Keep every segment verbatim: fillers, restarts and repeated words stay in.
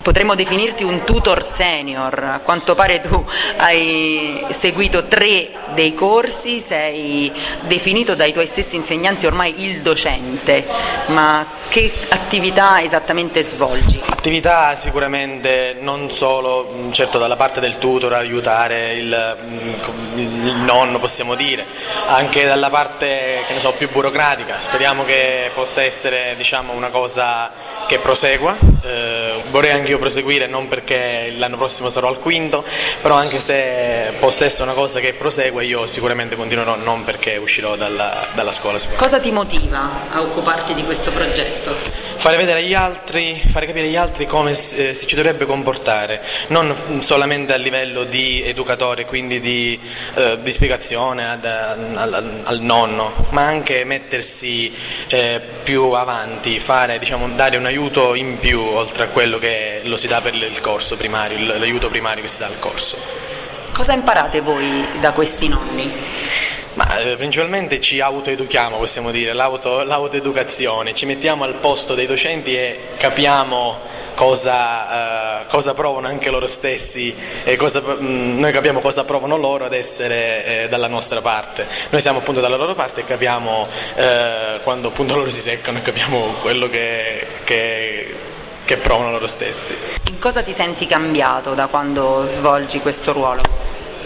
potremmo definirti un tutor senior. A quanto pare tu hai seguito tre dei corsi, sei definito dai tuoi stessi insegnanti ormai il docente, ma che attività esattamente svolgi? Attività sicuramente non solo, certo, dalla parte del tutor, aiutare il, il nonno, possiamo dire, anche dalla parte, che ne so, più burocratica. Speriamo che possa essere, diciamo, una cosa che prosegua. Eh, vorrei anche io proseguire, non perché l'anno prossimo sarò al quinto, però anche se possa essere una cosa che prosegue, io sicuramente continuerò, non perché uscirò dalla, dalla scuola. Cosa ti motiva a occuparti di questo progetto? Fare vedere agli altri, fare capire agli altri come si, si ci dovrebbe comportare, non solamente a livello di educatore, quindi di, eh, di spiegazione ad, al, al nonno, ma anche mettersi eh, più avanti, fare, diciamo, dare un aiuto in più oltre a quello che lo si dà per il corso primario, l'aiuto primario che si dà al corso. Cosa imparate voi da questi nonni? Ma eh, principalmente ci autoeduchiamo, possiamo dire, l'auto, l'autoeducazione, ci mettiamo al posto dei docenti e capiamo cosa, eh, cosa provano anche loro stessi e cosa, mh, noi capiamo cosa provano loro ad essere eh, dalla nostra parte. Noi siamo appunto dalla loro parte e capiamo eh, quando appunto loro si seccano e capiamo quello che, che, che provano loro stessi. In cosa ti senti cambiato da quando svolgi questo ruolo?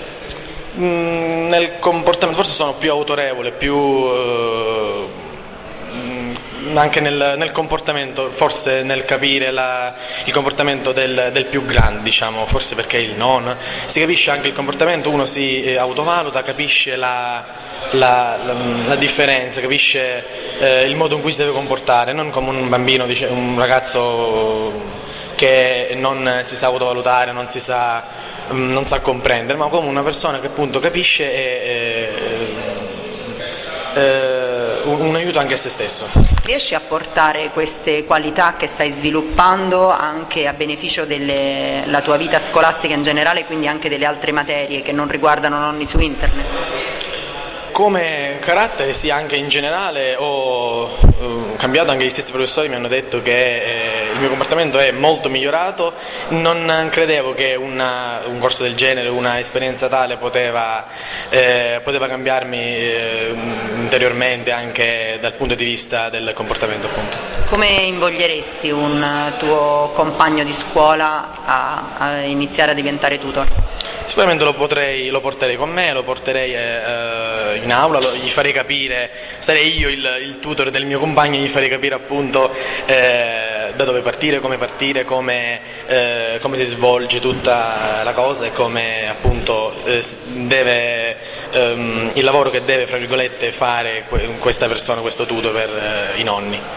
Nel comportamento, forse sono più autorevole, più eh, anche nel, nel comportamento, forse nel capire la, il comportamento del, del più grande, diciamo, forse perché il non, si capisce anche il comportamento, uno si eh, autovaluta, capisce la, la, la, la differenza, capisce eh, il modo in cui si deve comportare, non come un bambino, dice, un ragazzo che non si sa autovalutare, non si sa non sa comprendere, ma come una persona che appunto capisce e eh, eh, un, un aiuto anche a se stesso. Riesci a portare queste qualità che stai sviluppando anche a beneficio della tua vita scolastica in generale, quindi anche delle altre materie che non riguardano nonni su internet? Come carattere sì, anche in generale ho uh, cambiato, anche gli stessi professori mi hanno detto che eh, il mio comportamento è molto migliorato, non credevo che una, un corso del genere, una esperienza tale poteva, eh, poteva cambiarmi eh, interiormente anche dal punto di vista del comportamento, appunto. Come invoglieresti un tuo compagno di scuola a, a iniziare a diventare tutor? Sicuramente lo potrei, lo porterei con me, lo porterei eh, in aula, lo, gli farei capire, sarei io il, il tutor del mio compagno, gli farei capire appunto eh, da dove partire, come partire, come, eh, come si svolge tutta la cosa e come appunto eh, deve, ehm, il lavoro che deve, fra virgolette, fare questa persona, questo tutor per eh, i nonni.